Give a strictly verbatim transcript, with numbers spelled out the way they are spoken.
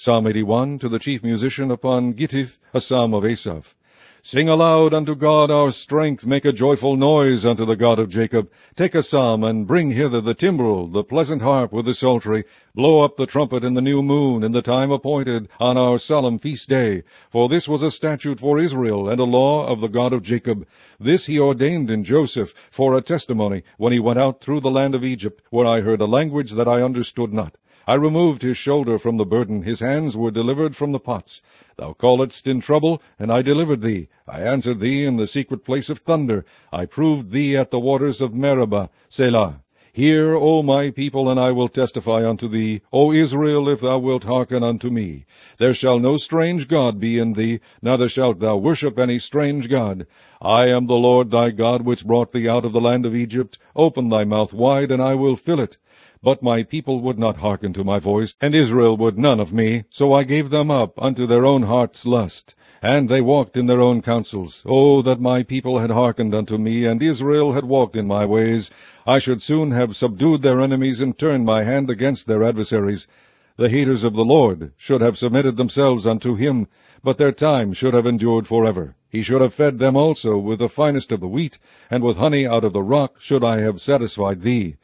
Psalm eighty-one, to the chief musician upon Gittith, a psalm of Asaph. Sing aloud unto God our strength, make a joyful noise unto the God of Jacob. Take a psalm, and bring hither the timbrel, the pleasant harp with the psaltery. Blow up the trumpet in the new moon, in the time appointed, on our solemn feast day. For this was a statute for Israel, and a law of the God of Jacob. This he ordained in Joseph, for a testimony, when he went out through the land of Egypt, where I heard a language that I understood not. I removed his shoulder from the burden, his hands were delivered from the pots. Thou calledst in trouble, and I delivered thee. I answered thee in the secret place of thunder. I proved thee at the waters of Meribah. Selah. Hear, O my people, and I will testify unto thee. O Israel, if thou wilt hearken unto me. There shall no strange God be in thee, neither shalt thou worship any strange God. I am the Lord thy God, which brought thee out of the land of Egypt. Open thy mouth wide, and I will fill it. But my people would not hearken to my voice, and Israel would none of me. So I gave them up unto their own heart's lust, and they walked in their own counsels. O that my people had hearkened unto me, and Israel had walked in my ways! I should soon have subdued their enemies, and turned my hand against their adversaries. The haters of the Lord should have submitted themselves unto him, but their time should have endured forever. He should have fed them also with the finest of the wheat, and with honey out of the rock should I have satisfied thee.